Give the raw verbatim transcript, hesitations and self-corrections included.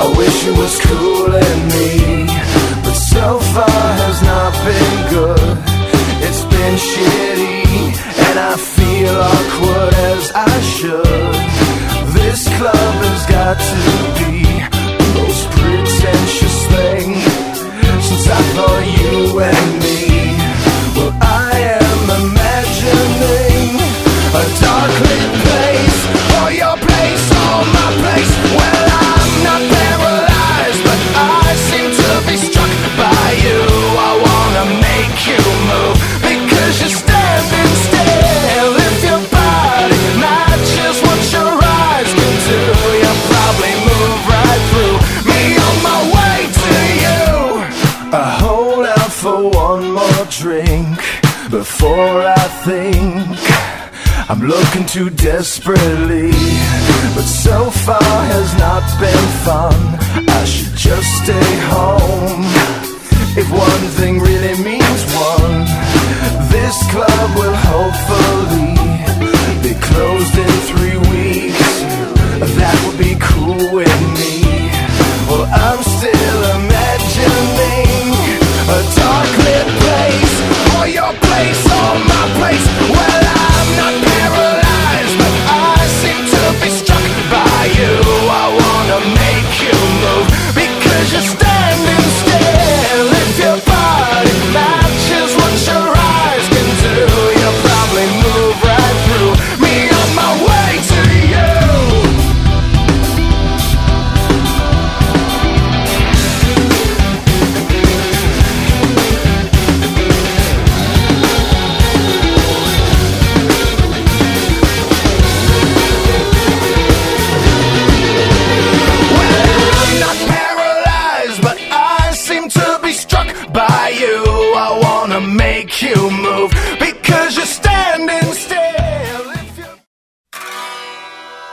I wish it was cooling me, but so far has not been good. It's been shitty, and I feel awkward as I should. This club has got to be the most pretentious thing since I thought you and me. Well, I am imagining a dark lit place, or your place, or my place. Well, I'm not paralyzed, but I seem to be struck by you. I wanna make you move, because you're standing still. If your body matches what your eyes can do, you'll probably move right through me on my way to you. I hold out for one more drink before I think I'm looking too desperately, but so far has not been fun. I should just stay home. If one thing really means one, this club will hopefully be closed in three weeks. That would be cool with me. Well, I'm still imagining a dark lit place, or your place, or my place. Well, I'm not paralyzed, but I seem to be struck by you. I wanna make you move, because you're standing still. If your body matches what your eyes can do, you'll probably move right through me on my way to you. By you, I wanna make you move,